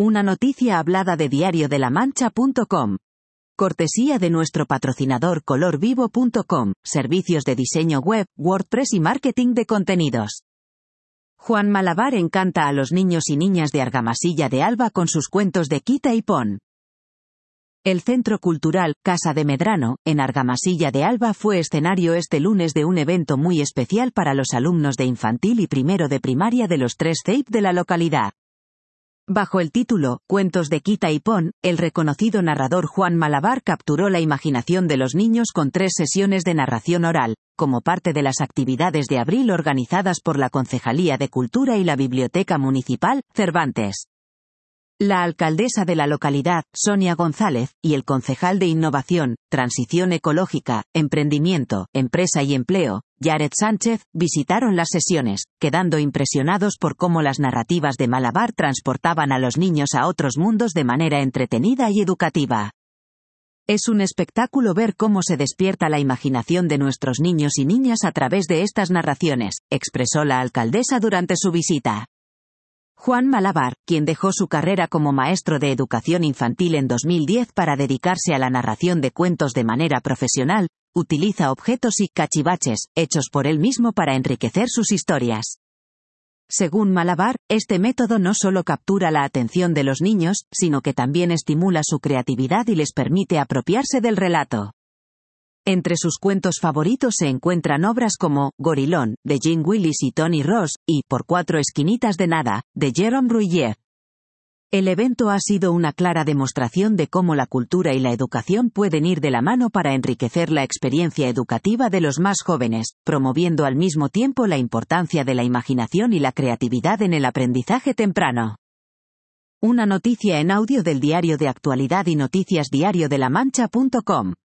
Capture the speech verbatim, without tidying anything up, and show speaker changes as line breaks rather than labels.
Una noticia hablada de diario de la mancha punto com. Cortesía de nuestro patrocinador color vivo punto com, servicios de diseño web, WordPress y marketing de contenidos. Juan Malavar encanta a los niños y niñas de Argamasilla de Alba con sus cuentos de quita y pon. El Centro Cultural, Casa de Medrano, en Argamasilla de Alba fue escenario este lunes de un evento muy especial para los alumnos de infantil y primero de primaria de los tres C E I P de la localidad. Bajo el título, Cuentos de quita y pon, el reconocido narrador Juan Malavar capturó la imaginación de los niños con tres sesiones de narración oral, como parte de las actividades de abril organizadas por la Concejalía de Cultura y la Biblioteca Municipal, Cervantes. La alcaldesa de la localidad, Sonia González, y el concejal de Innovación, Transición Ecológica, Emprendimiento, Empresa y Empleo, Yared Sánchez, visitaron las sesiones, quedando impresionados por cómo las narrativas de Malavar transportaban a los niños a otros mundos de manera entretenida y educativa. Es un espectáculo ver cómo se despierta la imaginación de nuestros niños y niñas a través de estas narraciones, expresó la alcaldesa durante su visita. Juan Malavar, quien dejó su carrera como maestro de educación infantil en dos mil diez para dedicarse a la narración de cuentos de manera profesional, utiliza objetos y cachivaches, hechos por él mismo para enriquecer sus historias. Según Malavar, este método no solo captura la atención de los niños, sino que también estimula su creatividad y les permite apropiarse del relato. Entre sus cuentos favoritos se encuentran obras como Gorilón, de Jean Willis y Tony Ross, y Por cuatro esquinitas de nada, de Jérôme Bruyère. El evento ha sido una clara demostración de cómo la cultura y la educación pueden ir de la mano para enriquecer la experiencia educativa de los más jóvenes, promoviendo al mismo tiempo la importancia de la imaginación y la creatividad en el aprendizaje temprano. Una noticia en audio del diario de actualidad y noticias diario de la mancha punto com.